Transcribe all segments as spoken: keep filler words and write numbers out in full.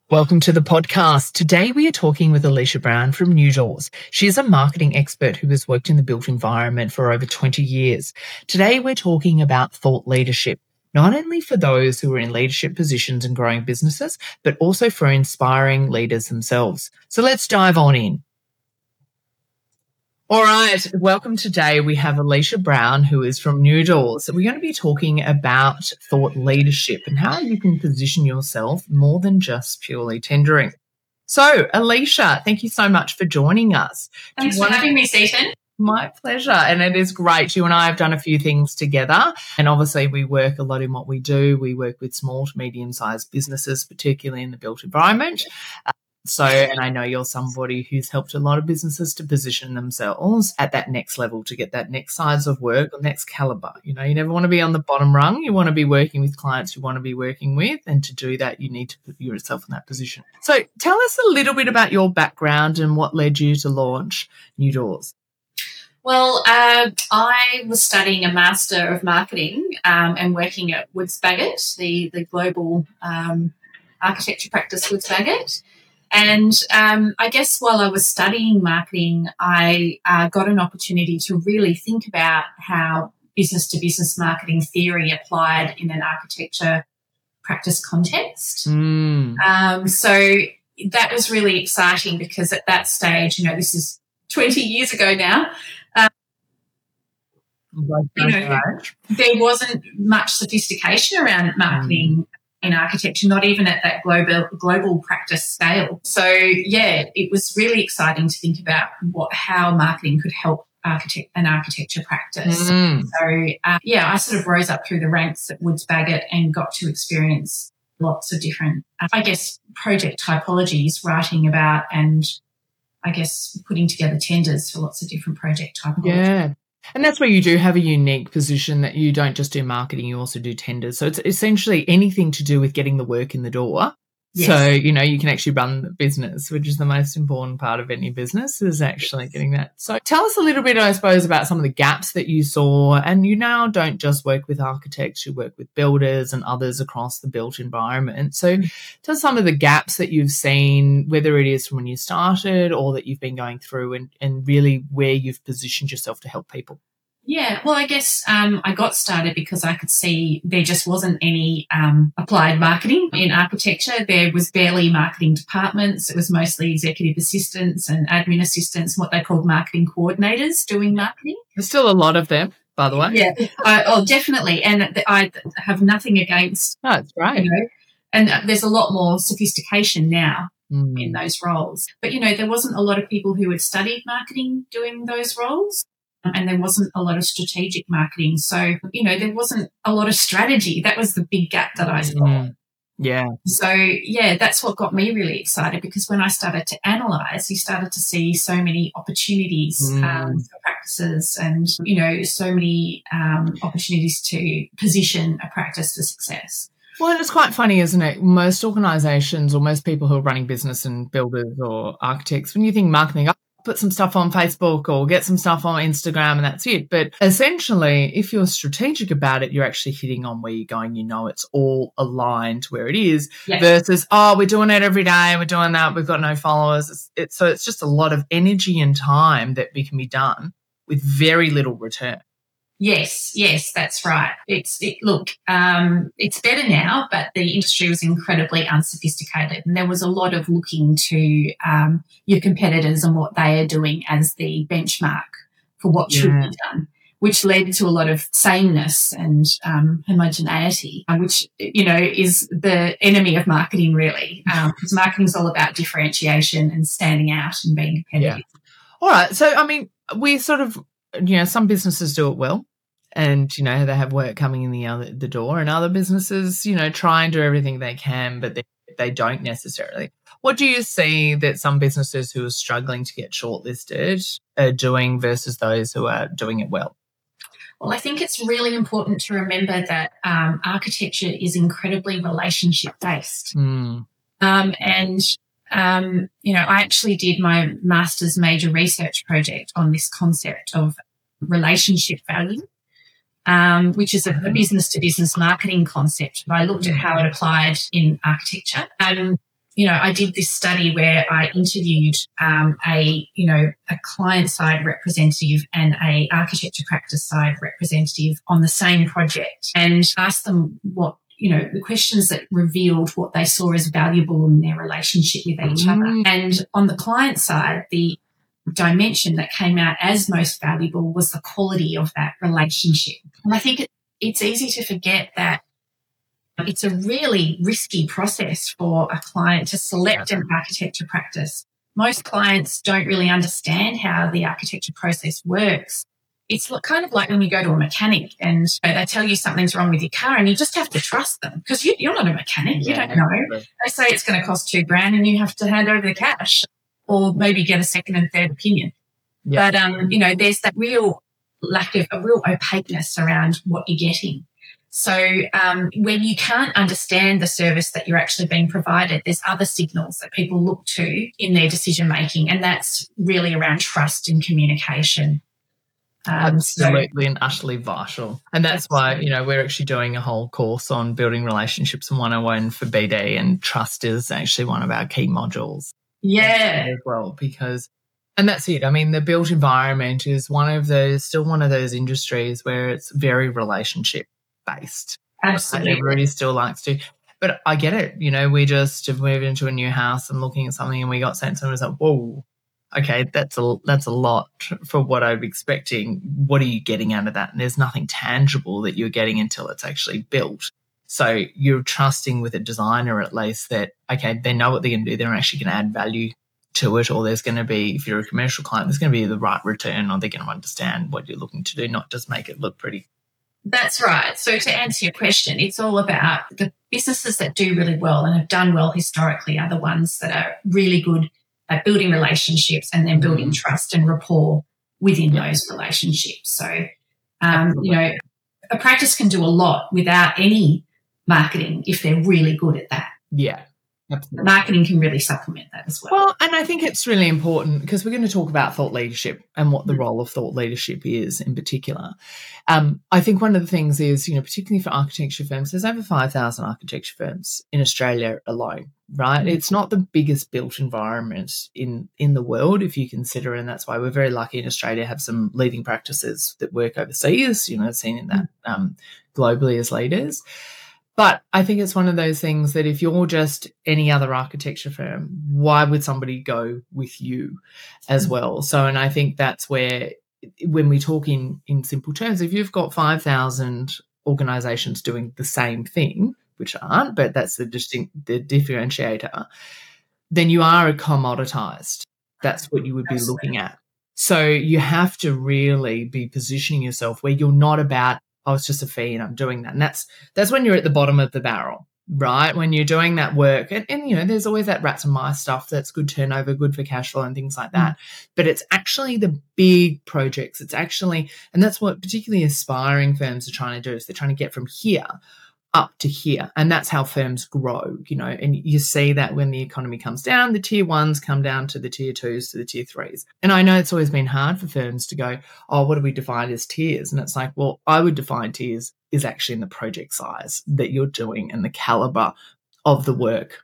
Welcome to the podcast. Today we are talking with Alicia Brown from New Doors. She is a marketing expert who has worked in the built environment for over twenty years. Today we're talking about thought leadership, not only for those who are in leadership positions and growing businesses, but also for inspiring leaders themselves. So let's dive on in. All right, welcome today. We have Alicia Brown, who is from New Doors. We're going to be talking about thought leadership and how you can position yourself more than just purely tendering. So, Alicia, thank you so much for joining us. Thanks for having me, Seaton. My pleasure. And it is great. You and I have done a few things together. And obviously we work a lot in what we do. We work with small to medium-sized businesses, particularly in the built environment. So, and I know you're somebody who's helped a lot of businesses to position themselves at that next level to get that next size of work or next caliber. You know, you never want to be on the bottom rung. You want to be working with clients you want to be working with. And to do that, you need to put yourself in that position. So tell us a little bit about your background and what led you to launch New Doors. Well, uh, I was studying a Master of Marketing um, and working at Woods Bagot, the, the global um, architecture practice Woods Bagot. And um, I guess while I was studying marketing, I uh, got an opportunity to really think about how business-to-business marketing theory applied in an architecture practice context. Mm. Um, so that was really exciting because at that stage, you know, this is twenty years ago now, um, you know, there wasn't much sophistication around marketing mm. in architecture, not even at that global global practice scale. So, yeah, it was really exciting to think about what how marketing could help architect an architecture practice. Mm. So, uh, yeah, I sort of rose up through the ranks at Woods Bagot and got to experience lots of different, uh, I guess, project typologies, writing about and, I guess, putting together tenders for lots of different project typologies. Yeah. And that's where you do have a unique position that you don't just do marketing, you also do tenders. So it's essentially anything to do with getting the work in the door. Yes. So, you know, you can actually run the business, which is the most important part of any business is actually getting that. So tell us a little bit, I suppose, about some of the gaps that you saw. And you now don't just work with architects, you work with builders and others across the built environment. So tell us some of the gaps that you've seen, whether it is from when you started or that you've been going through and, and really where you've positioned yourself to help people. Yeah, well, I guess um, I got started because I could see there just wasn't any um, applied marketing in architecture. There was barely marketing departments. It was mostly executive assistants and admin assistants, what they called marketing coordinators doing marketing. There's still a lot of them, by the way. Yeah, I, oh, definitely. And I have nothing against. Oh, that's right. You know, and there's a lot more sophistication now mm. in those roles. But, you know, there wasn't a lot of people who had studied marketing doing those roles. And there wasn't a lot of strategic marketing. So, you know, there wasn't a lot of strategy. That was the big gap that I saw. Mm, yeah. So, yeah, that's what got me really excited because when I started to analyse, you started to see so many opportunities mm. um, for practices and, you know, so many um, opportunities to position a practice for success. Well, and it's quite funny, isn't it? Most organisations or most people who are running business and builders or architects, when you think marketing, put some stuff on Facebook or get some stuff on Instagram and that's it. But essentially, if you're strategic about it, you're actually hitting on where you're going. You know, it's all aligned where it is yes. versus, oh, we're doing it every day. We're doing that. We've got no followers. It's, it's, so it's just a lot of energy and time that can be done with very little return. Yes, yes, that's right. It's it, look, um, it's better now, but the industry was incredibly unsophisticated, and there was a lot of looking to um, your competitors and what they are doing as the benchmark for what yeah. should be done, which led to a lot of sameness and um, homogeneity, which you know is the enemy of marketing, really, um, because marketing is all about differentiation and standing out and being competitive. Yeah. All right, so I mean, we sort of. You know, some businesses do it well and, you know, they have work coming in the other the door and other businesses, you know, try and do everything they can, but they, they don't necessarily. What do you see that some businesses who are struggling to get shortlisted are doing versus those who are doing it well? Well, I think it's really important to remember that um, architecture is incredibly relationship-based. Mm. Um, and Um, you know, I actually did my master's major research project on this concept of relationship value, um, which is a, a business-to-business marketing concept. But I looked at how it applied in architecture. And you know, I did this study where I interviewed um, a, you know, a client side representative and a architecture practice side representative on the same project and asked them what, you know, the questions that revealed what they saw as valuable in their relationship with each mm. other. And on the client side, the dimension that came out as most valuable was the quality of that relationship. And I think it, it's easy to forget that it's a really risky process for a client to select an architecture practice. Most clients don't really understand how the architecture process works. It's kind of like when you go to a mechanic and they tell you something's wrong with your car and you just have to trust them because you, you're not a mechanic. You yeah, don't know. They say it's going to cost two grand and you have to hand over the cash or maybe get a second and third opinion. Yeah. But, um, you know, there's that real lack of a real opaqueness around what you're getting. So um, when you can't understand the service that you're actually being provided, there's other signals that people look to in their decision making, and that's really around trust and communication. Um, Absolutely so, and utterly vital. And that's why, you know, we're actually doing a whole course on building relationships in one oh one for B D, and trust is actually one of our key modules. Yeah. As well, because, and that's it. I mean, the built environment is one of those, still one of those industries where it's very relationship based. Absolutely. And everybody still likes to. But I get it. You know, we just have moved into a new house and looking at something and we got sent something and was like, whoa. Okay, that's a that's a lot for what I'm expecting. What are you getting out of that? And there's nothing tangible that you're getting until it's actually built. So you're trusting with a designer at least that, okay, they know what they're going to do. They're actually going to add value to it, or there's going to be, if you're a commercial client, there's going to be the right return, or they're going to understand what you're looking to do, not just make it look pretty. That's right. So to answer your question, it's all about the businesses that do really well and have done well historically are the ones that are really good at building relationships and then building mm. trust and rapport within yeah. those relationships. So, um, you know, a practice can do a lot without any marketing if they're really good at that. Yeah. Absolutely. Marketing can really supplement that as well. Well, and I think it's really important because we're going to talk about thought leadership and what the mm. role of thought leadership is in particular. Um, I think one of the things is, you know, particularly for architecture firms, there's over five thousand architecture firms in Australia alone, right? Mm. It's not the biggest built environment in, in the world if you consider, and that's why we're very lucky in Australia to have some leading practices that work overseas, you know, seen in that mm. um, globally as leaders. But I think it's one of those things that if you're just any other architecture firm, why would somebody go with you as well? So, and I think that's where, when we talk in, in simple terms, if you've got five thousand organisations doing the same thing, which aren't, but that's the distinct, the differentiator, then you are a commoditised. That's what you would be looking at. So you have to really be positioning yourself where you're not about, oh, it's just a fee and I'm doing that. And that's that's when you're at the bottom of the barrel, right? When you're doing that work. And, and you know, there's always that rats and mice stuff that's good turnover, good for cash flow and things like that. Mm. But it's actually the big projects. It's actually, and that's what particularly aspiring firms are trying to do, is they're trying to get from here up to here. And that's how firms grow, you know, and you see that when the economy comes down, the tier ones come down to the tier twos, to the tier threes. And I know it's always been hard for firms to go, oh, what do we define as tiers? And it's like, well, I would define tiers is actually in the project size that you're doing and the caliber of the work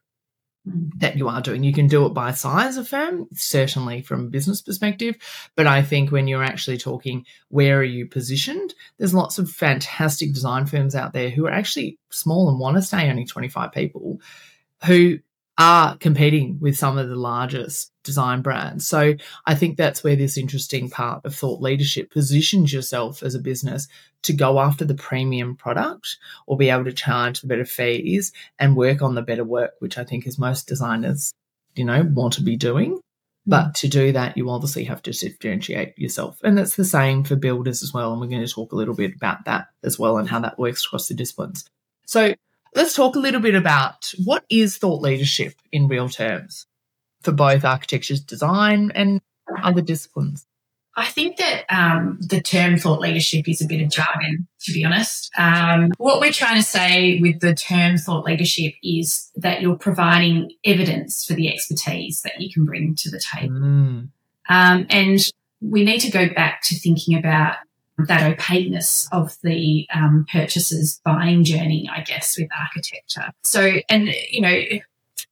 that you are doing. You can do it by size of firm, certainly from a business perspective, but I think when you're actually talking where are you positioned, there's lots of fantastic design firms out there who are actually small and want to stay only twenty-five people who are competing with some of the largest design brands. So I think that's where this interesting part of thought leadership positions yourself as a business to go after the premium product or be able to charge the better fees and work on the better work, which I think is most designers, you know, want to be doing. But to do that, you obviously have to differentiate yourself. And that's the same for builders as well. And we're going to talk a little bit about that as well and how that works across the disciplines. So let's talk a little bit about what is thought leadership in real terms for both architecture's design and other disciplines. I think that um, the term thought leadership is a bit of jargon, to be honest. Um, what we're trying to say with the term thought leadership is that you're providing evidence for the expertise that you can bring to the table. Mm. Um, and we need to go back to thinking about that opaqueness of the um, purchaser's buying journey, I guess, with architecture. So, and, you know,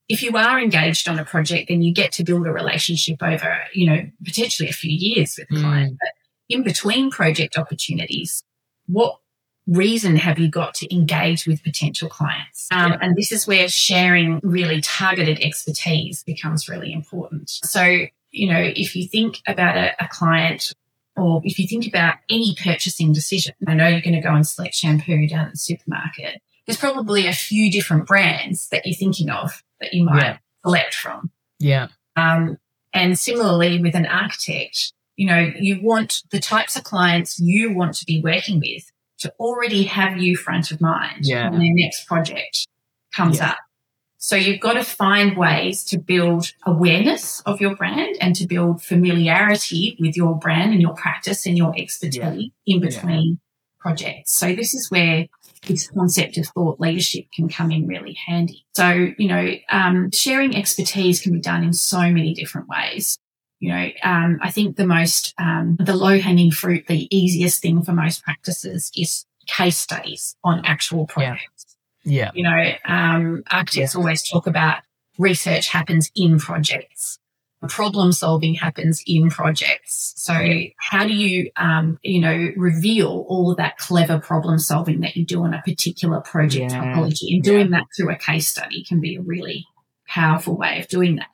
if you are engaged on a project, then you get to build a relationship over, you know, potentially a few years with the Mm. client. But in between project opportunities, what reason have you got to engage with potential clients? Um, Yeah. And this is where sharing really targeted expertise becomes really important. So, you know, if you think about a, a client, or if you think about any purchasing decision, I know you're going to go and select shampoo down at the supermarket. There's probably a few different brands that you're thinking of that you might Yeah. select from. Yeah. Um, and similarly with an architect, you know, you want the types of clients you want to be working with to already have you front of mind Yeah. when their next project comes Yeah. up. So you've got to find ways to build awareness of your brand and to build familiarity with your brand and your practice and your expertise Yeah. in between projects. So this is where this concept of thought leadership can come in really handy. So, you know, um, sharing expertise can be done in so many different ways. You know, um, I think the most, um, the low-hanging fruit, the easiest thing for most practices is case studies on actual projects. Yeah. You know, um, architects Yeah. always talk about research happens in projects. Problem solving happens in projects. So how do you, um, you know, reveal all of that clever problem solving that you do on a particular project Yeah. typology? And Yeah. doing that through a case study can be a really powerful way of doing that.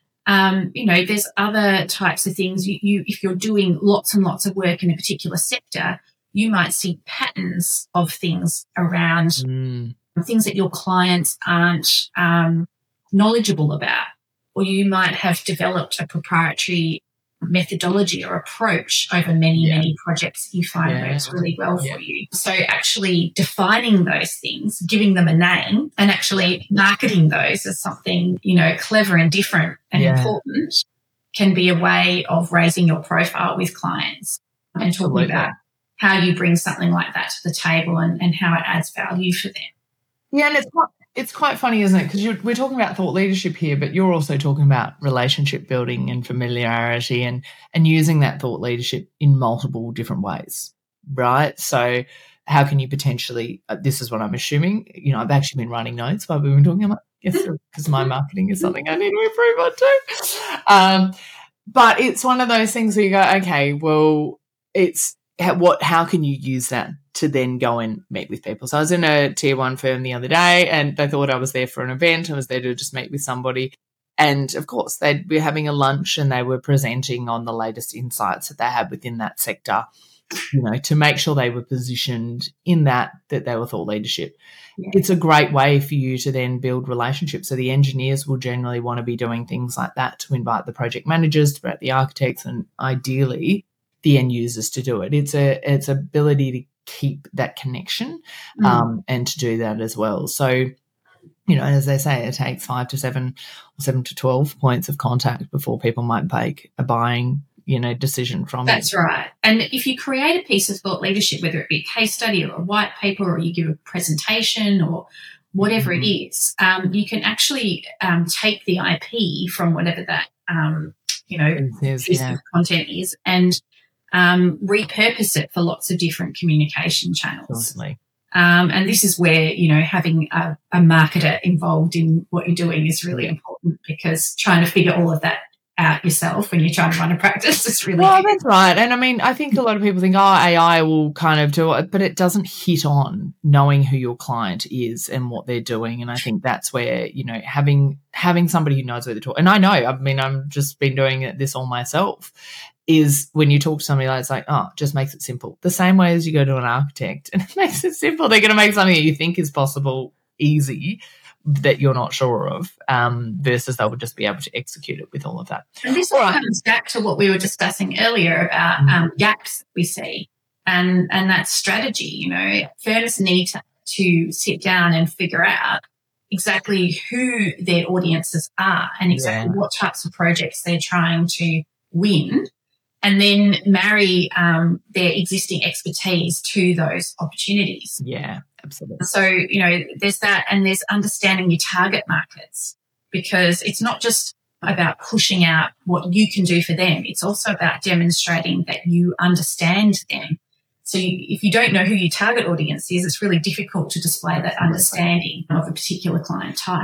Um, you know, there's other types of things. You, you, if you're doing lots and lots of work in a particular sector, you might see patterns of things around Mm. things that your clients aren't um, knowledgeable about. Or you might have developed a proprietary methodology or approach over many, Yeah. many projects that you find Yeah. works really well Yeah. for you. So actually defining those things, giving them a name, and actually marketing those as something, you know, clever and different and Yeah. important can be a way of raising your profile with clients and talking Absolutely. about how you bring something like that to the table and, and how it adds value for them. Yeah, and it's quite, it's quite funny, isn't it? Because we're talking about thought leadership here, but you're also talking about relationship building and familiarity and, and using that thought leadership in multiple different ways, right? So how can you potentially, uh, this is what I'm assuming, you know, I've actually been writing notes while we've been talking about yes, because my marketing is something I need to improve on too. Um, but it's one of those things where you go, okay, well, it's, how, what, how can you use that to then go and meet with people? So I was in a tier one firm the other day and they thought I was there for an event. I was there to just meet with somebody. And of course, they'd be having a lunch and they were presenting on the latest insights that they had within that sector, you know, to make sure they were positioned in that, that they were thought leadership. Yeah. It's a great way for you to then build relationships. So the engineers will generally want to be doing things like that to invite the project managers, to invite the architects, and ideally the end users to do it. It's a it's ability to keep that connection Mm. um, and to do that as well. So, you know, as they say, it takes five to seven or seven to twelve points of contact before people might make a buying, you know, decision from That's it. right. And if you create a piece of thought leadership, whether it be a case study or a white paper or you give a presentation or whatever Mhm. it is, um, you can actually um, take the I P from whatever that, um, you know, It is, piece yeah. of content is and um, repurpose it for lots of different communication channels. Totally. Um, and this is where, you know, having a, a marketer involved in what you're doing is really Yeah. important, because trying to figure all of that out yourself when you're trying to run a practice is really Well, good. that's right. And I mean, I think a lot of people think, oh, A I will kind of do it, but it doesn't hit on knowing who your client is and what they're doing. And I think that's where, you know, having having somebody who knows what they're talking. And I know, I mean, I've just been doing this all myself, is when you talk to somebody like, it's like, oh, it just makes it simple. The same way as you go to an architect and it makes it simple. They're going to make something that you think is possible easy, that you're not sure of, um, versus they would just be able to execute it with all of that. And this all All right. comes back to what we were discussing earlier about um, gaps that we see and, and that strategy. You know, firms need to, to sit down and figure out exactly who their audiences are and exactly Yeah. what types of projects they're trying to win, and then marry um, their existing expertise to those opportunities. Yeah, absolutely. So, you know, there's that, and there's understanding your target markets, because it's not just about pushing out what you can do for them. It's also about demonstrating that you understand them. So you, if you don't know who your target audience is, it's really difficult to display that understanding of a particular client type.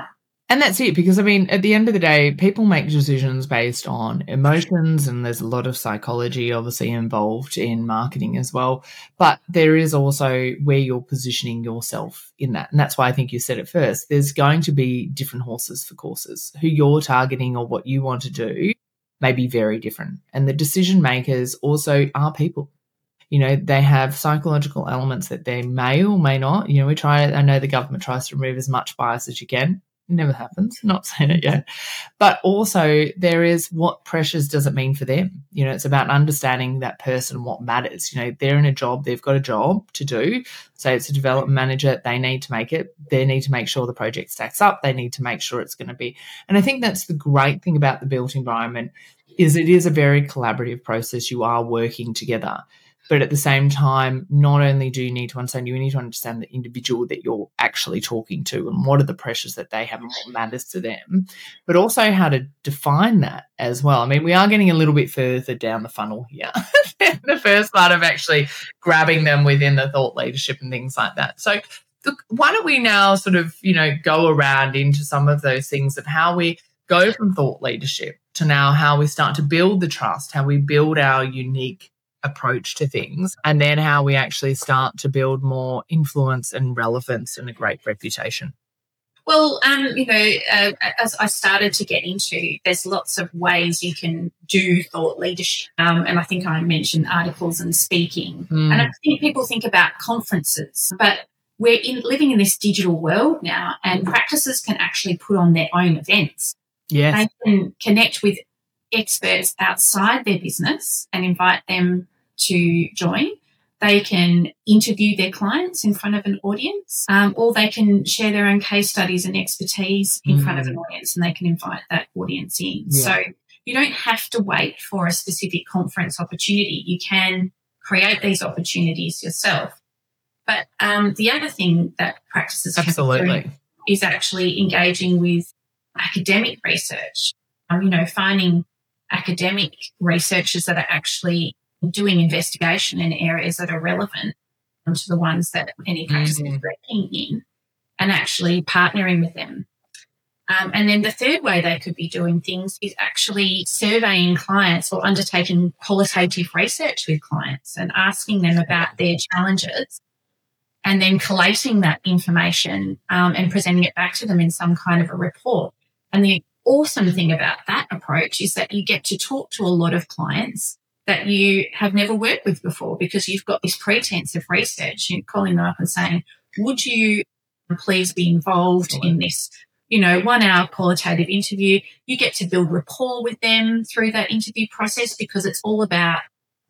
And that's it, because, I mean, at the end of the day, people make decisions based on emotions, and there's a lot of psychology obviously involved in marketing as well. But there is also where you're positioning yourself in that. And that's why I think you said it first. There's going to be different horses for courses. Who you're targeting or what you want to do may be very different. And the decision makers also are people. You know, they have psychological elements that they may or may not. You know, we try, I know the government tries to remove as much bias as you can. It never happens. Not saying it yet. But also there is what pressures does it mean for them? You know, it's about understanding that person, what matters. You know, they're in a job, they've got a job to do. Say it's a development manager, they need to make it. They need to make sure the project stacks up. They need to make sure it's going to be. And I think that's the great thing about the built environment is it is a very collaborative process. You are working together. But at the same time, not only do you need to understand, you need to understand the individual that you're actually talking to and what are the pressures that they have and what matters to them, but also how to define that as well. I mean, we are getting a little bit further down the funnel here. The first part of actually grabbing them within the thought leadership and things like that. So look, why don't we now sort of, you know, go around into some of those things of how we go from thought leadership to now how we start to build the trust, how we build our unique approach to things, and then how we actually start to build more influence and relevance and a great reputation. Well, um, you know, uh, as I started to get into, there's lots of ways you can do thought leadership. Um, and I think I mentioned articles and speaking. Mm. And I think people think about conferences, but we're in, living in this digital world now, and practices can actually put on their own events. Yes. They can connect with experts outside their business and invite them to join. They can interview their clients in front of an audience, um, or they can share their own case studies and expertise in mm. front of an audience, and they can invite that audience in. Yeah. So you don't have to wait for a specific conference opportunity. You can create these opportunities yourself. But um, the other thing that practices Absolutely. can do is actually engaging with academic research. Um, you know, finding academic researchers that are actually doing investigation in areas that are relevant to the ones that any practice mm-hmm. is working in, and actually partnering with them. Um, and then the third way they could be doing things is actually surveying clients or undertaking qualitative research with clients and asking them about their challenges, and then collating that information um, and presenting it back to them in some kind of a report. And the awesome thing about that approach is that you get to talk to a lot of clients that you have never worked with before, because you've got this pretense of research. You're calling them up and saying, would you please be involved in this, you know, one hour qualitative interview? You get to build rapport with them through that interview process, because it's all about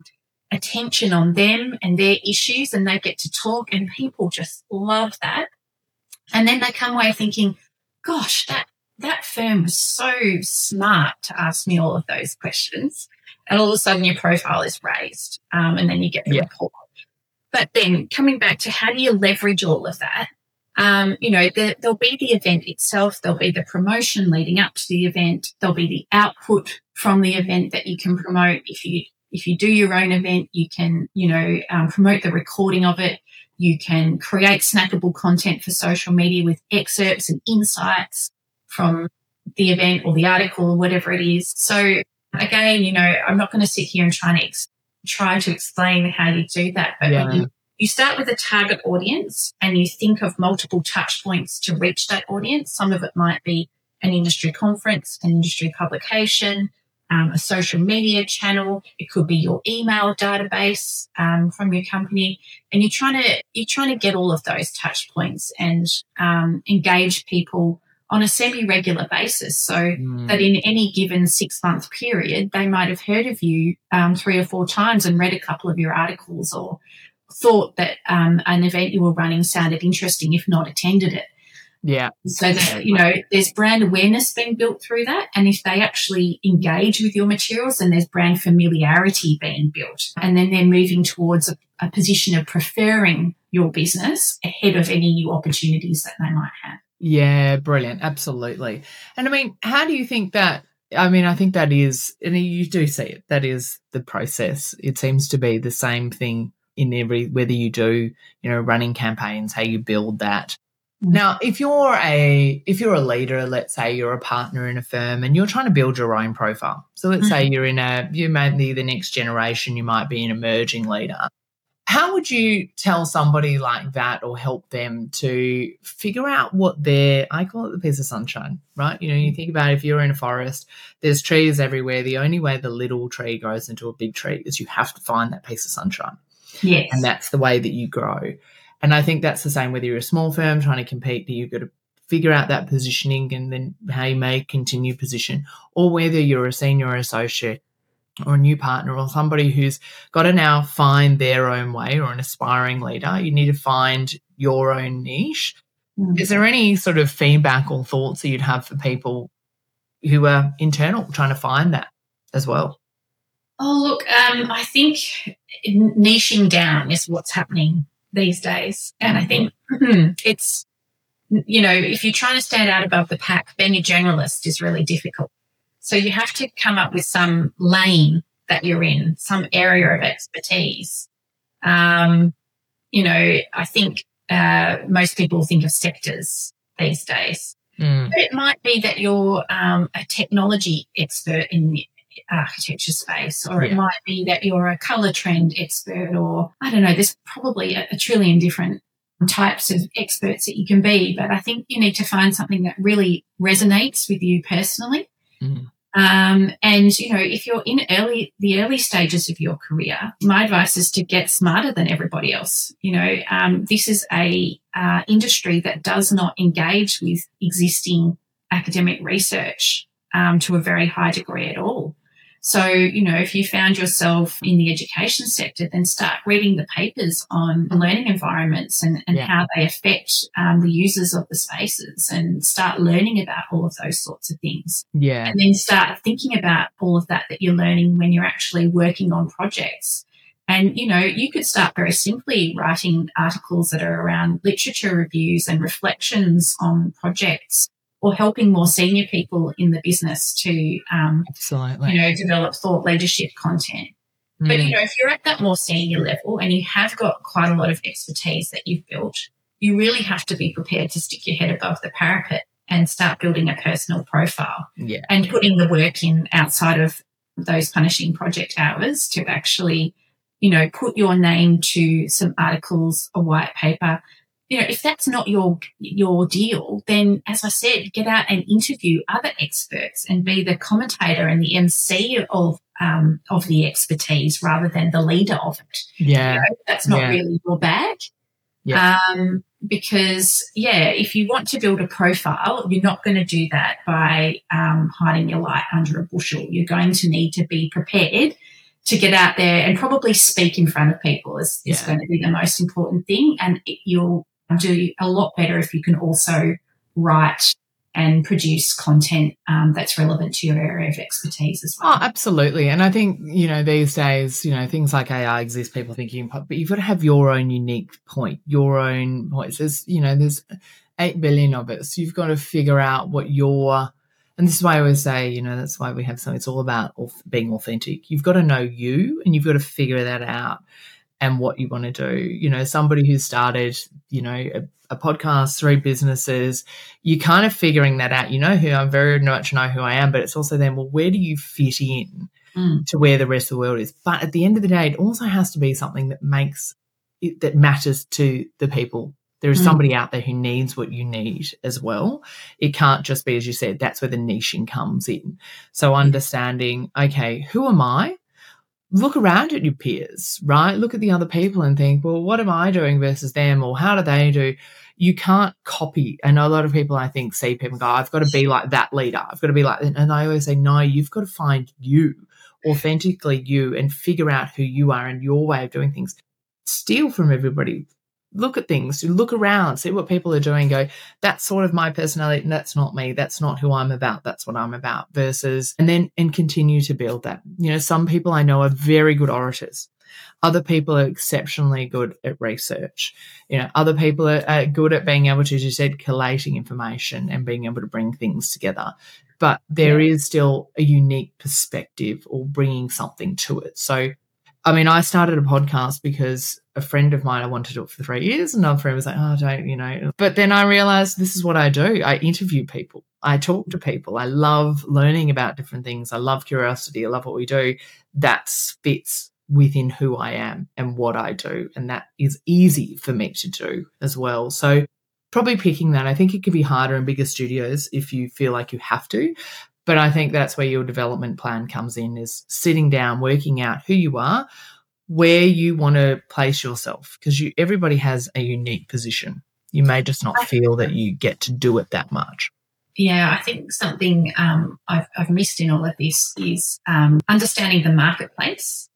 attention on them and their issues, and they get to talk, and people just love that. And then they come away thinking, gosh, that that firm was so smart to ask me all of those questions. And all of a sudden your profile is raised, um, and then you get the yeah. report. But then coming back to how do you leverage all of that? Um, you know, the, there'll be the event itself. There'll be the promotion leading up to the event. There'll be the output from the event that you can promote. If you if you do your own event, you can, you know, um, promote the recording of it. You can create snackable content for social media with excerpts and insights from the event or the article or whatever it is. So again, you know, I'm not going to sit here and try to ex- try to explain how you do that, but yeah. you, you start with a target audience and you think of multiple touch points to reach that audience. Some of it might be an industry conference, an industry publication, um, a social media channel. It could be your email database um, from your company, and you're trying to you're trying to get all of those touch points and um, engage people on a semi-regular basis, so mm. that in any given six-month period, they might have heard of you um, three or four times and read a couple of your articles, or thought that um, an event you were running sounded interesting, if not attended it. Yeah. So that, you know, there's brand awareness being built through that, and if they actually engage with your materials, then there's brand familiarity being built, and then they're moving towards a, a position of preferring your business ahead of any new opportunities that they might have. Yeah, brilliant. Absolutely. And I mean, how do you think that, I mean, I think that is, and you do see it, that is the process. It seems to be the same thing in every, whether you do, you know, running campaigns, how you build that. Now, if you're a if you're a leader, let's say you're a partner in a firm and you're trying to build your own profile. So let's mm-hmm. say you're in a you might be the next generation, you might be an emerging leader. How would you tell somebody like that or help them to figure out what their, I call it the piece of sunshine, right? You know, you think about if you're in a forest, there's trees everywhere. The only way the little tree grows into a big tree is you have to find that piece of sunshine. Yes. And that's the way that you grow. And I think that's the same whether you're a small firm trying to compete, you've got to figure out that positioning and then how you may continue position, or whether you're a senior associate or a new partner or somebody who's got to now find their own way, or an aspiring leader. You need to find your own niche. Mm. Is there any sort of feedback or thoughts that you'd have for people who are internal trying to find that as well? Oh, look, um, I think niching down is what's happening these days. And I think it's, you know, if you're trying to stand out above the pack, being a generalist is really difficult. So you have to come up with some lane that you're in, some area of expertise. Um, you know, I think uh, most people think of sectors these days. Mm. But it might be that you're um, a technology expert in the architecture space, or yeah. it might be that you're a colour trend expert, or I don't know, there's probably a, a trillion different types of experts that you can be. But I think you need to find something that really resonates with you personally. Mm. Um, and, you know, if you're in early, the early stages of your career, my advice is to get smarter than everybody else. You know, um, this is a uh, industry that does not engage with existing academic research um, to a very high degree at all. So, you know, if you found yourself in the education sector, then start reading the papers on learning environments and, and yeah. how they affect um, the users of the spaces, and start learning about all of those sorts of things. Yeah. And then start thinking about all of that that you're learning when you're actually working on projects. And, you know, you could start very simply writing articles that are around literature reviews and reflections on projects, or helping more senior people in the business to, um, Absolutely. you know, develop thought leadership content. Mm. But, you know, if you're at that more senior level and you have got quite a lot of expertise that you've built, you really have to be prepared to stick your head above the parapet and start building a personal profile yeah. and putting the work in outside of those punishing project hours to actually, you know, put your name to some articles, a white paper. You know, if that's not your your deal, then, as I said, get out and interview other experts and be the commentator and the M C of um, of the expertise rather than the leader of it. Yeah, you know, that's not yeah. really your bag. Yeah. Um, because, yeah, if you want to build a profile, you're not going to do that by um, hiding your light under a bushel. You're going to need to be prepared to get out there and probably speak in front of people is, is yeah. going to be the most important thing. And it, you'll do a lot better if you can also write and produce content um, that's relevant to your area of expertise as well. Oh, absolutely. And I think, you know, these days, you know, things like A I exist, people thinking, but you've got to have your own unique point, your own voice. There's, you know, there's eight billion of us. You've got to figure out what your, and this is why I always say, you know, that's why we have something, it's all about being authentic. You've got to know you, and you've got to figure that out and what you want to do. You know, somebody who started, you know, a, a podcast, three businesses, you're kind of figuring that out. You know who I'm very much know who I am, but it's also then, well, where do you fit in mm. to where the rest of the world is? But at the end of the day, it also has to be something that makes it, that matters to the people. There is mm. somebody out there who needs what you need as well. It can't just be, as you said, that's where the niching comes in. So understanding, okay, who am I? Look around at your peers, right? Look at the other people and think, well, what am I doing versus them, or how do they do? You can't copy. And a lot of people, I think, see people go, I've got to be like that leader. I've got to be like, and I always say, no, you've got to find you, authentically you, and figure out who you are and your way of doing things. Steal from everybody. Look at things, look around, see what people are doing, go, that's sort of my personality, that's not me, that's not who I'm about, that's what I'm about, versus, and then, and continue to build that. You know, some people I know are very good orators. Other people are exceptionally good at research. You know, other people are, are good at being able to, as you said, collating information and being able to bring things together. But there yeah. is still a unique perspective or bringing something to it. So I mean, I started a podcast because a friend of mine, I wanted to do it for three years, and another friend was like, oh, don't, you know. But then I realized this is what I do. I interview people. I talk to people. I love learning about different things. I love curiosity. I love what we do. That fits within who I am and what I do, and that is easy for me to do as well. So probably picking that. I think it could be harder in bigger studios if you feel like you have to. But I think that's where your development plan comes in, is sitting down, working out who you are, where you want to place yourself, because you everybody has a unique position. You may just not feel that you get to do it that much. Yeah, I think something um, I've, I've missed in all of this is um, understanding the marketplace.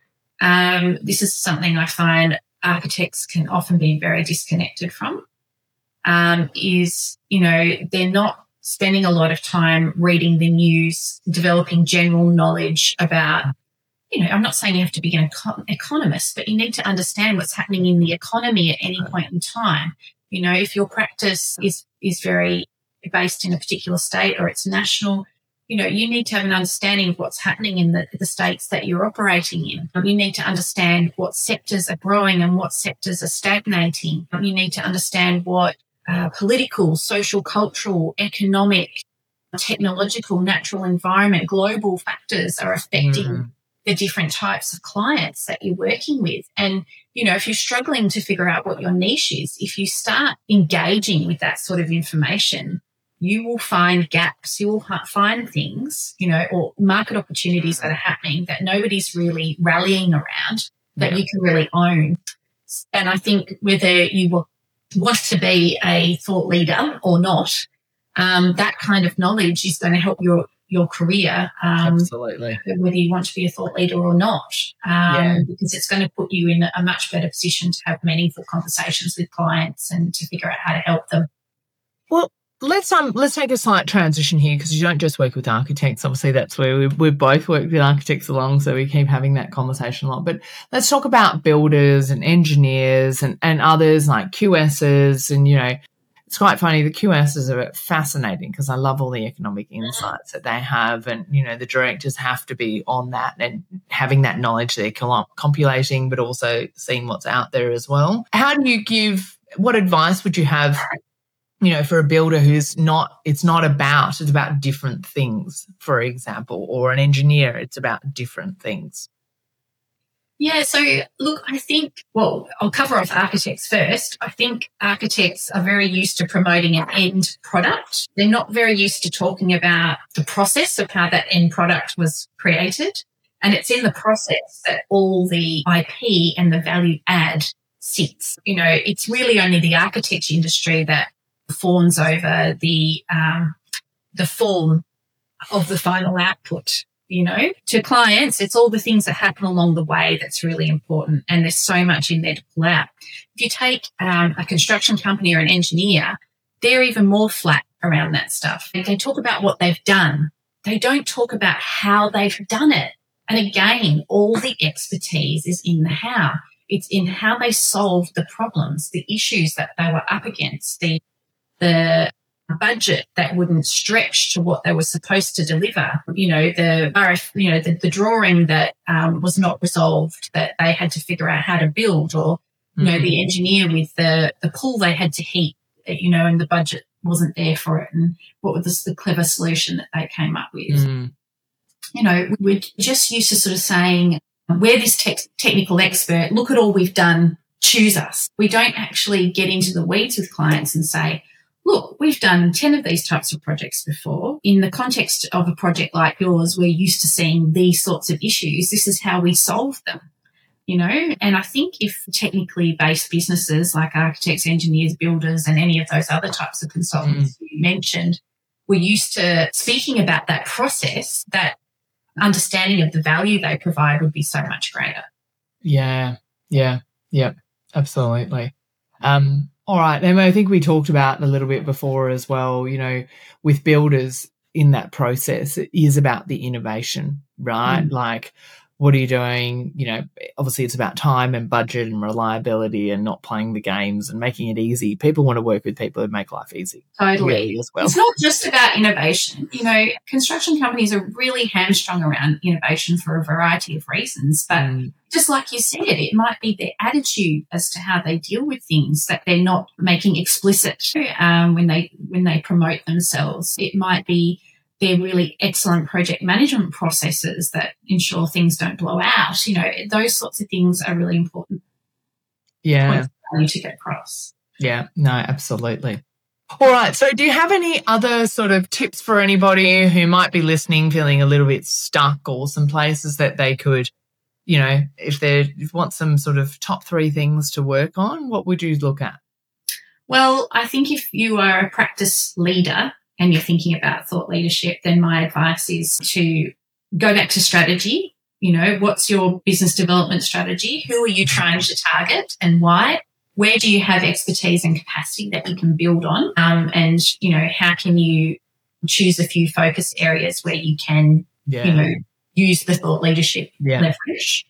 Um, this is something I find architects can often be very disconnected from, um, is, you know, they're not spending a lot of time reading the news, developing general knowledge about, you know, I'm not saying you have to be an econ- economist, but you need to understand what's happening in the economy at any point in time. You know, if your practice is, is very based in a particular state or it's national, you know, you need to have an understanding of what's happening in the, the states that you're operating in. You need to understand what sectors are growing and what sectors are stagnating. You need to understand what Uh, political, social, cultural, economic, technological, natural environment, global factors are affecting mm. the different types of clients that you're working with. And, you know, if you're struggling to figure out what your niche is, if you start engaging with that sort of information, you will find gaps, you will ha- find things, you know, or market opportunities that are happening that nobody's really rallying around that yeah. you can really own. And I think whether you will want to be a thought leader or not, um, that kind of knowledge is going to help your your career. Um, Absolutely. Whether you want to be a thought leader or not, um, yeah. because it's going to put you in a much better position to have meaningful conversations with clients and to figure out how to help them. Well, let's um let's take a slight transition here, because you don't just work with architects. Obviously, that's where we we both work with architects along, so we keep having that conversation a lot. But let's talk about builders and engineers and, and others like Q Ss. And, you know, it's quite funny. The Q Ss are fascinating because I love all the economic insights that they have, and, you know, the directors have to be on that and having that knowledge they're compulating, but also seeing what's out there as well. How do you give? What advice would you have, you know, for a builder who's not, it's not about, it's about different things, for example, or an engineer, it's about different things? Yeah, so look, I think, well, I'll cover off architects first. I think architects are very used to promoting an end product. They're not very used to talking about the process of how that end product was created. And it's in the process that all the I P and the value add sits. You know, it's really only the architecture industry that fawns over the um, the form of the final output. You know, to clients, it's all the things that happen along the way that's really important, and there's so much in there to pull out. If you take um, a construction company or an engineer, they're even more flat around that stuff. They talk about what they've done. They don't talk about how they've done it. And again, all the expertise is in the how. It's in how they solved the problems, the issues that they were up against, the the budget that wouldn't stretch to what they were supposed to deliver. You know, the R F, you know, the, the drawing that um, was not resolved that they had to figure out how to build, or, you mm-hmm. know, the engineer with the, the pool they had to heat, you know, and the budget wasn't there for it. And what was the clever solution that they came up with? Mm. You know, we're just used to sort of saying, we're this te- technical expert, look at all we've done, choose us. We don't actually get into the weeds with clients and say, look, we've done ten of these types of projects before. In the context of a project like yours, we're used to seeing these sorts of issues. This is how we solve them, you know. And I think if technically based businesses like architects, engineers, builders, and any of those other types of consultants mm. you mentioned were used to speaking about that process, that understanding of the value they provide would be so much greater. Yeah, yeah, yeah, absolutely. Um, all right. And I think we talked about a little bit before as well, you know, with builders in that process, it is about the innovation, right? Mm. Like, What are you doing? You know, obviously it's about time and budget and reliability and not playing the games and making it easy. People want to work with people who make life easy. Totally. Really, as well. It's not just about innovation. You know, construction companies are really hamstrung around innovation for a variety of reasons. But mm. just like you said, it might be their attitude as to how they deal with things that they're not making explicit um, when they when they promote themselves. It might be they're really excellent project management processes that ensure things don't blow out. You know, those sorts of things are really important. Yeah. To get across. Yeah, no, absolutely. All right. So do you have any other sort of tips for anybody who might be listening, feeling a little bit stuck, or some places that they could, you know, if they want some sort of top three things to work on, what would you look at? Well, I think if you are a practice leader and you're thinking about thought leadership, then my advice is to go back to strategy. You know, what's your business development strategy? Who are you trying to target and why? Where do you have expertise and capacity that you can build on? Um, and, you know, how can you choose a few focus areas where you can, yeah. you know, use the thought leadership yeah. leverage?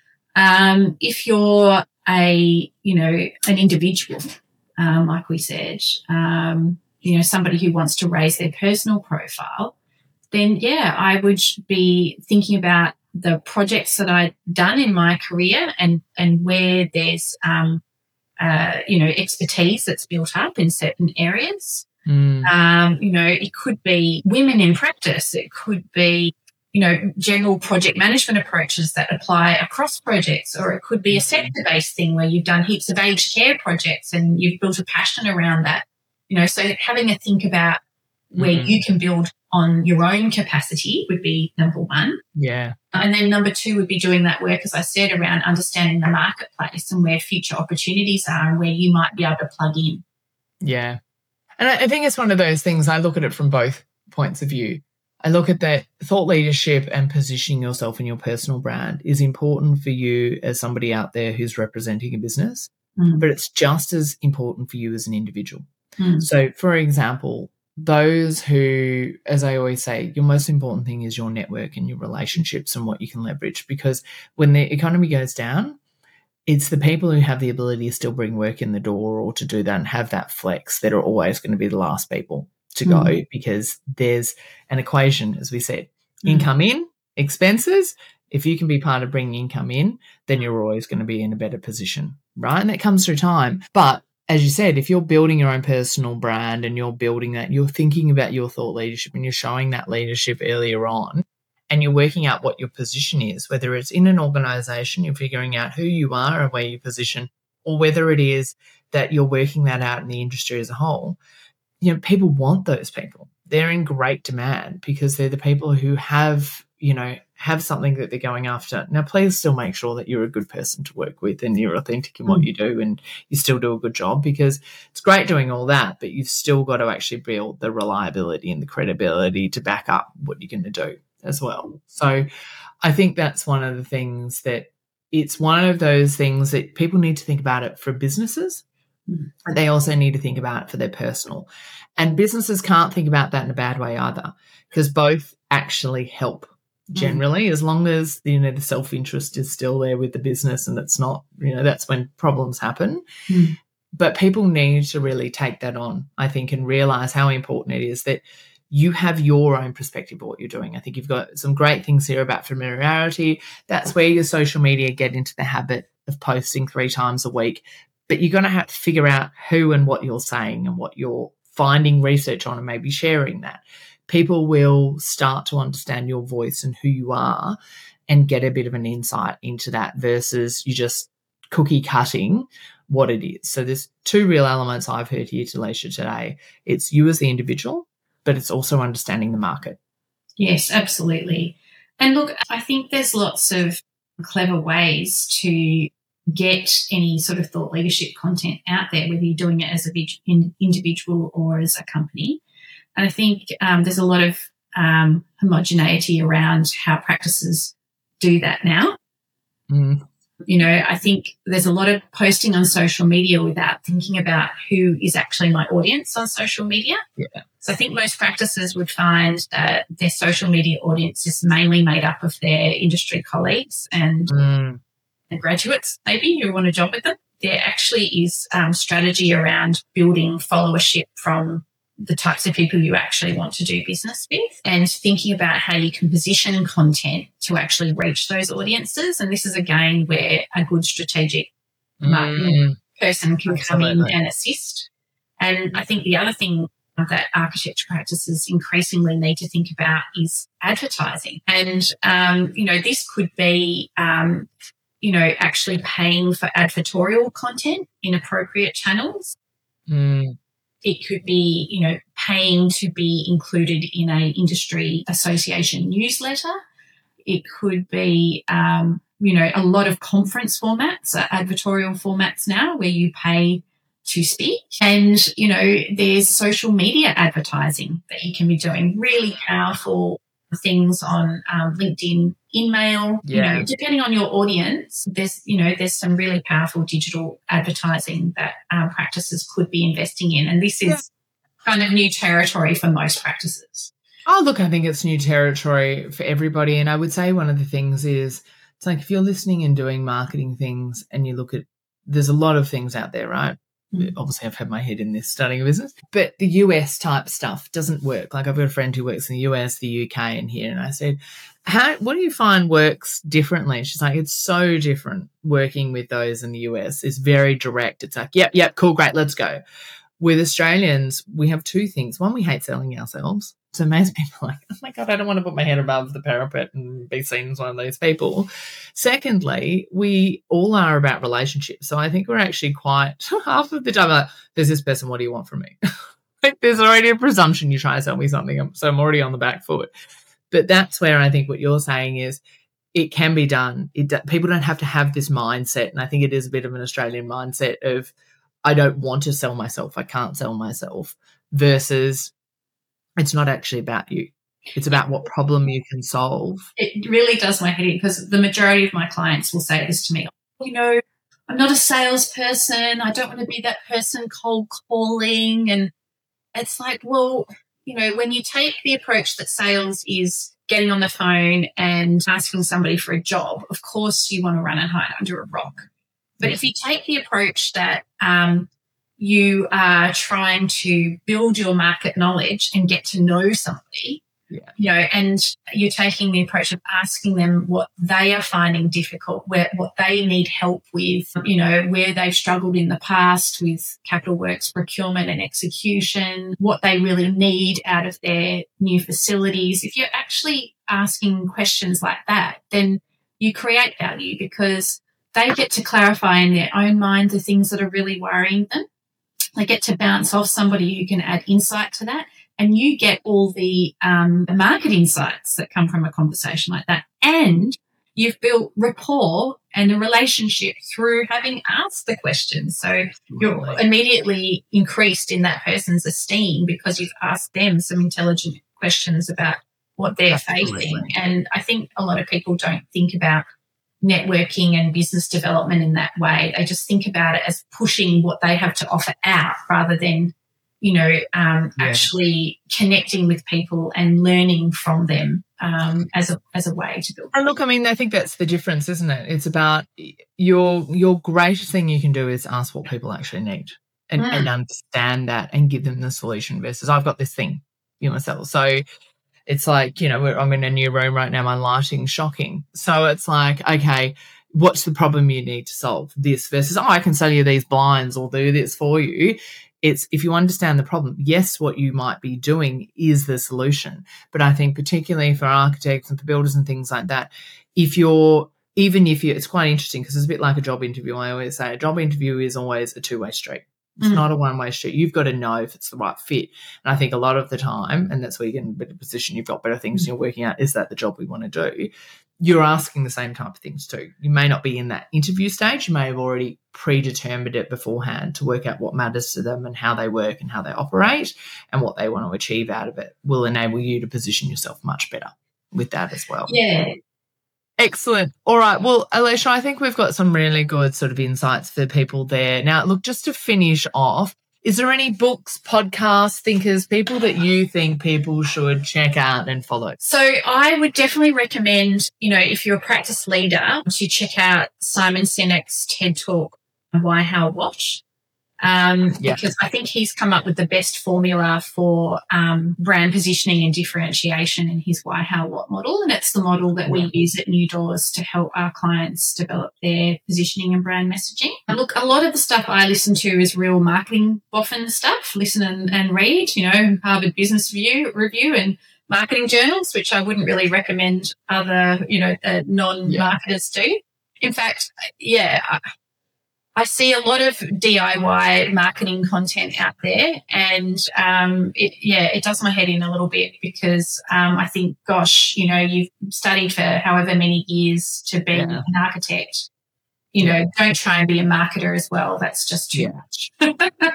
Um, if you're a, you know, an individual, um, like we said, um, you know, somebody who wants to raise their personal profile, then, yeah, I would be thinking about the projects that I've done in my career and, and where there's, um, uh, you know, expertise that's built up in certain areas. Mm. Um, you know, it could be women in practice. It could be, you know, general project management approaches that apply across projects, or it could be a sector-based thing where you've done heaps of aged care projects and you've built a passion around that. You know, so having a think about where mm. you can build on your own capacity would be number one. Yeah. And then number two would be doing that work, as I said, around understanding the marketplace and where future opportunities are and where you might be able to plug in. Yeah. And I think it's one of those things, I look at it from both points of view. I look at that thought leadership and positioning yourself in your personal brand is important for you as somebody out there who's representing a business, mm. but it's just as important for you as an individual. Mm. So, for example, those who, as I always say, your most important thing is your network and your relationships and what you can leverage, because when the economy goes down, it's the people who have the ability to still bring work in the door or to do that and have that flex that are always going to be the last people to go, mm. because there's an equation, as we said, mm. income in, expenses. If you can be part of bringing income in, then you're always going to be in a better position, right? And that comes through time. But as you said, if you're building your own personal brand and you're building that, you're thinking about your thought leadership and you're showing that leadership earlier on, and you're working out what your position is, whether it's in an organization, you're figuring out who you are and where you position, or whether it is that you're working that out in the industry as a whole, you know, people want those people. They're in great demand because they're the people who have, you know, have something that they're going after. Now, please still make sure that you're a good person to work with and you're authentic in what mm. you do and you still do a good job, because it's great doing all that, but you've still got to actually build the reliability and the credibility to back up what you're going to do as well. So I think that's one of the things that it's one of those things that people need to think about it for businesses. mm. But they also need to think about it for their personal. And businesses can't think about that in a bad way either, because both actually help. Generally, mm. as long as, you know, the self-interest is still there with the business and it's not, you know, that's when problems happen. Mm. But people need to really take that on, I think, and realise how important it is that you have your own perspective of what you're doing. I think you've got some great things here about familiarity. That's where your social media get into the habit of posting three times a week. But you're going to have to figure out who and what you're saying and what you're finding research on and maybe sharing that. People will start to understand your voice and who you are and get a bit of an insight into that versus you just cookie cutting what it is. So there's two real elements I've heard here, Talisha, today. It's you as the individual, but it's also understanding the market. Yes, absolutely. And look, I think there's lots of clever ways to get any sort of thought leadership content out there, whether you're doing it as an individual or as a company. And I think um, there's a lot of um, homogeneity around how practices do that now. Mm. You know, I think there's a lot of posting on social media without thinking about who is actually my audience on social media. Yeah. So I think most practices would find that their social media audience is mainly made up of their industry colleagues and, mm. and graduates, maybe, who want a job with them. There actually is um, strategy around building followership from the types of people you actually want to do business with, and thinking about how you can position content to actually reach those audiences. And this is, again, where a good strategic marketing mm. person can Absolutely. come in and assist. And I think the other thing that architecture practices increasingly need to think about is advertising. And, um, you know, this could be, um, you know, actually paying for advertorial content in appropriate channels. Mm. It could be, you know, paying to be included in a industry association newsletter. It could be, um, you know, a lot of conference formats, uh, advertorial formats now, where you pay to speak. And, you know, there's social media advertising that you can be doing, really powerful things on um, LinkedIn, InMail. Yeah. You know, depending on your audience, there's, you know, there's some really powerful digital advertising that um, practices could be investing in. And this is yeah. kind of new territory for most practices. Oh, look, I think it's new territory for everybody. And I would say one of the things is, it's like if you're listening and doing marketing things and you look at, there's a lot of things out there, right? Mm. Obviously, I've had my head in this studying a business, but the U S type stuff doesn't work. Like I've got a friend who works in the U S, the U K and here. And I said, how, what do you find works differently? She's like, it's so different working with those in the U S. It's very direct. It's like, yep, yep, cool, great, let's go. With Australians, we have two things. One, we hate selling ourselves. So most people are like, oh, my God, I don't want to put my head above the parapet and be seen as one of those people. Secondly, we all are about relationships. So I think we're actually quite, half of the time, like, there's this person, what do you want from me? Like, there's already a presumption you try to sell me something, so I'm already on the back foot. But that's where I think what you're saying is it can be done. It, people don't have to have this mindset, and I think it is a bit of an Australian mindset of, I don't want to sell myself, I can't sell myself, versus it's not actually about you. It's about what problem you can solve. It really does my head in, because the majority of my clients will say this to me, you know, I'm not a salesperson. I don't want to be that person cold calling. And it's like, well, you know, when you take the approach that sales is getting on the phone and asking somebody for a job, of course you want to run and hide under a rock. But if you take the approach that um, you are trying to build your market knowledge and get to know somebody, yeah. you know, and you're taking the approach of asking them what they are finding difficult, where what they need help with, you know, where they've struggled in the past with capital works procurement and execution, what they really need out of their new facilities. If you're actually asking questions like that, then you create value, because they get to clarify in their own mind the things that are really worrying them. They get to bounce off somebody who can add insight to that. And you get all the um, market insights that come from a conversation like that. And you've built rapport and a relationship through having asked the questions. So you're immediately increased in that person's esteem because you've asked them some intelligent questions about what they're Absolutely. facing. And I think a lot of people don't think about networking and business development in that way. They just think about it as pushing what they have to offer out, rather than, you know, um, yeah. actually connecting with people and learning from them um, as a as a way to build. And look, I mean, I think that's the difference, isn't it? It's about your your greatest thing you can do is ask what people actually need and, mm. and understand that and give them the solution, versus I've got this thing, you myself. So it's like, you know, we're, I'm in a new room right now, my lighting's shocking. So it's like, okay, what's the problem you need to solve? This versus, oh, I can sell you these blinds or do this for you. It's if you understand the problem, yes, what you might be doing is the solution. But I think particularly for architects and for builders and things like that, if you're, even if you, it's quite interesting because it's a bit like a job interview. I always say a job interview is always a two-way street. It's mm. not a one-way street. You've got to know if it's the right fit. And I think a lot of the time, and that's where you get in a better position, you've got better things mm. and you're working out, is that the job we want to do? You're asking the same type of things too. You may not be in that interview stage. You may have already predetermined it beforehand to work out what matters to them and how they work and how they operate and what they want to achieve out of it will enable you to position yourself much better with that as well. Yeah. Excellent. All right. Well, Alicia, I think we've got some really good sort of insights for people there. Now, look, just to finish off, is there any books, podcasts, thinkers, people that you think people should check out and follow? So I would definitely recommend, you know, if you're a practice leader, to check out Simon Sinek's TED Talk, Why, How, What. Um, yeah. Because I think he's come up with the best formula for um, brand positioning and differentiation in his Why, How, What model. And it's the model that we use at New Doors to help our clients develop their positioning and brand messaging. And look, a lot of the stuff I listen to is real marketing boffin stuff, listen and, and read, you know, Harvard Business Review, Review and marketing journals, which I wouldn't really recommend other, you know, uh, non-marketers yeah. do. In fact, yeah, I, I see a lot of D I Y marketing content out there, and um, it, yeah, it does my head in a little bit because um, I think, gosh, you know, you've studied for however many years to be yeah. an architect. You know, yeah. don't try and be a marketer as well. That's just too yeah. much. and,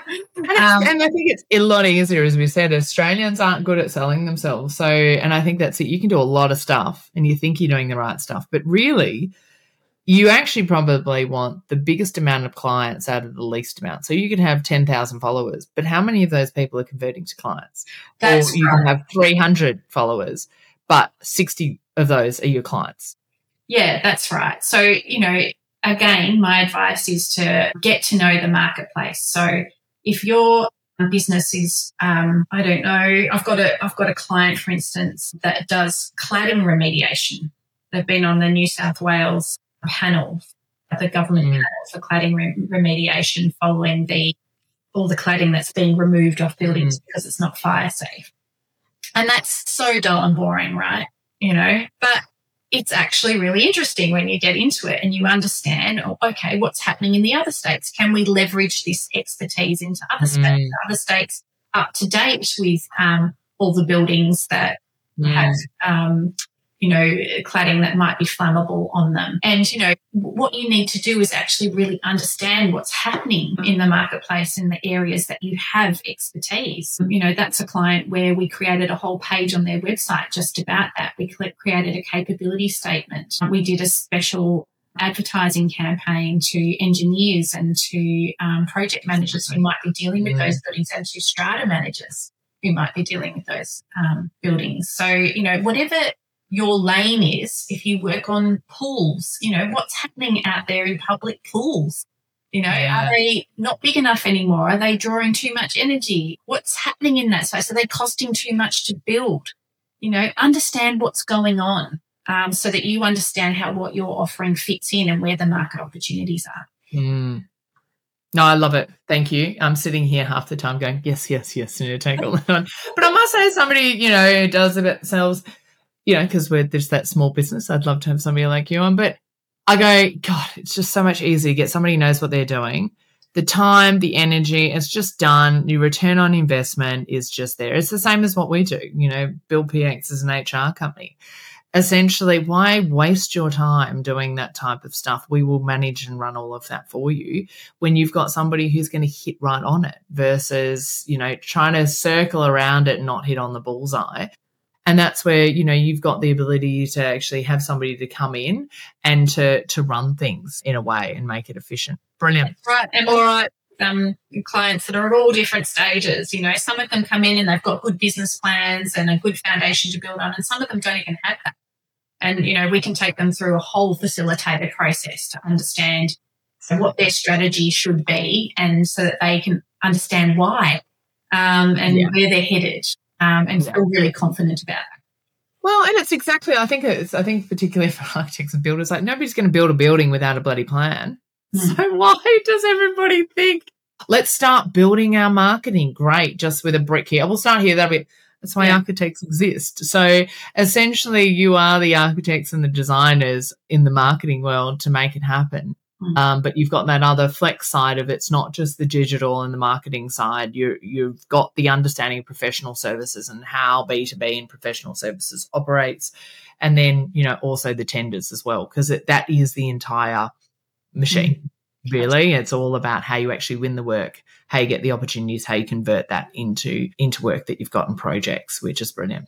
um, and I think it's a lot easier, as we said. Australians aren't good at selling themselves, so and I think that's it. You can do a lot of stuff, and you think you're doing the right stuff, but really, you actually probably want the biggest amount of clients out of the least amount. So you could have ten thousand followers, but how many of those people are converting to clients? That's or you right. can have three hundred followers, but sixty of those are your clients. Yeah, that's right. So, you know, again, my advice is to get to know the marketplace. So if your business is, um, I don't know, I've got a, I've got a client, for instance, that does cladding remediation. They've been on the New South Wales panel, the government mm. panel for cladding re- remediation following the all the cladding that's being removed off buildings mm. because it's not fire safe. And that's so dull and boring, right? You know, but it's actually really interesting when you get into it and you understand, oh, okay, what's happening in the other states? Can we leverage this expertise into other mm. states? Are other states up to date with um, all the buildings that mm. have um you know, cladding that might be flammable on them. And, you know, what you need to do is actually really understand what's happening in the marketplace in the areas that you have expertise. You know, that's a client where we created a whole page on their website just about that. We created a capability statement. We did a special advertising campaign to engineers and to um, project managers who might be dealing with those buildings and to strata managers who might be dealing with those um, buildings. So, you know, whatever your lane is, if you work on pools, you know, what's happening out there in public pools? You know, yeah. are they not big enough anymore? Are they drawing too much energy? What's happening in that space? Are they costing too much to build? You know, understand what's going on um, so that you understand how what you're offering fits in and where the market opportunities are. Mm. No, I love it. Thank you. I'm sitting here half the time going, yes, yes, yes, I need to take all that on. But I must say somebody, you know, who does it themselves, you know, because we're just that small business. I'd love to have somebody like you on. But I go, God, it's just so much easier to get somebody who knows what they're doing. The time, the energy, it's just done. Your return on investment is just there. It's the same as what we do. You know, Build P X is an H R company. Essentially, why waste your time doing that type of stuff? We will manage and run all of that for you when you've got somebody who's going to hit right on it versus, you know, trying to circle around it and not hit on the bullseye. And that's where, you know, you've got the ability to actually have somebody to come in and to to run things in a way and make it efficient. Brilliant. That's right. And all right, um, clients that are at all different stages, you know, some of them come in and they've got good business plans and a good foundation to build on, and some of them don't even have that. And, you know, we can take them through a whole facilitated process to understand what their strategy should be and so that they can understand why um, and yeah. where they're headed. Um, and yeah. feel really confident about it. Well, and it's exactly, I think it's, I think particularly for architects and builders, like nobody's going to build a building without a bloody plan. Mm. So why does everybody think, let's start building our marketing? Great, just with a brick here. We'll start here. That'll be, that's why yeah. architects exist. So essentially you are the architects and the designers in the marketing world to make it happen. Mm. Um, but you've got that other flex side of it. It's not just the digital and the marketing side. You, you've got the understanding of professional services and how B two B and professional services operates. And then, you know, also the tenders as well, because that is the entire machine, mm. really. It's all about how you actually win the work, how you get the opportunities, how you convert that into, into work that you've got in projects, which is brilliant.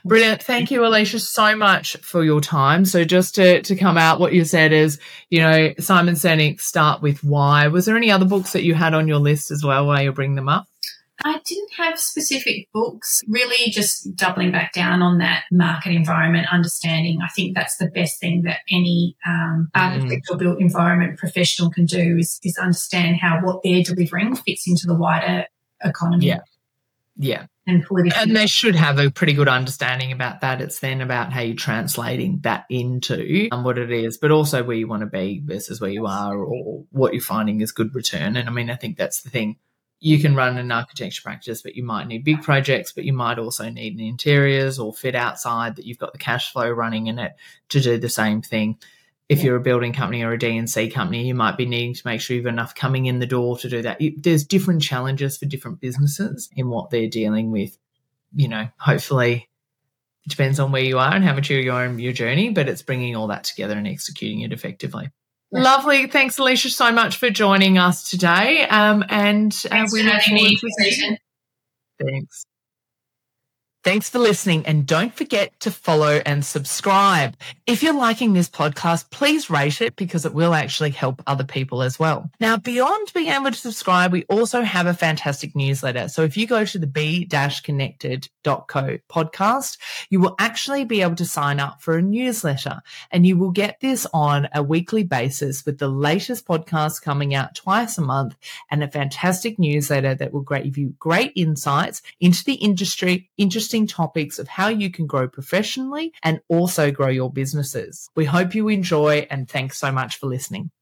Brilliant. Thank you, Alicia, so much for your time. So just to, to come out, what you said is, you know, Simon Sinek, Start With Why. Was there any other books that you had on your list as well while you're bringing them up? I didn't have specific books, really just doubling back down on that market environment understanding. I think that's the best thing that any um, architect or built environment professional can do is, is understand how what they're delivering fits into the wider economy. Yeah. Yeah. And political. And they should have a pretty good understanding about that. It's then about how you're translating that into um, what it is, but also where you want to be versus where you are or what you're finding is good return. And I mean, I think that's the thing. You can run an architecture practice, but you might need big projects, but you might also need an interiors or fit outside that you've got the cash flow running in it to do the same thing. If you're a building company or a D and C company, you might be needing to make sure you've enough coming in the door to do that. There's different challenges for different businesses in what they're dealing with. You know, hopefully it depends on where you are and how mature you are in your journey, but it's bringing all that together and executing it effectively. Yeah. Lovely. Thanks, Alicia, so much for joining us today. Um, and uh, we look forward to seeing. Thanks. Thanks for listening, and don't forget to follow and subscribe. If you're liking this podcast, please rate it because it will actually help other people as well. Now, beyond being able to subscribe, we also have a fantastic newsletter. So if you go to the be connected dot co podcast, you will actually be able to sign up for a newsletter, and you will get this on a weekly basis with the latest podcast coming out twice a month and a fantastic newsletter that will give you great insights into the industry, interesting topics of how you can grow professionally and also grow your businesses. We hope you enjoy, and thanks so much for listening.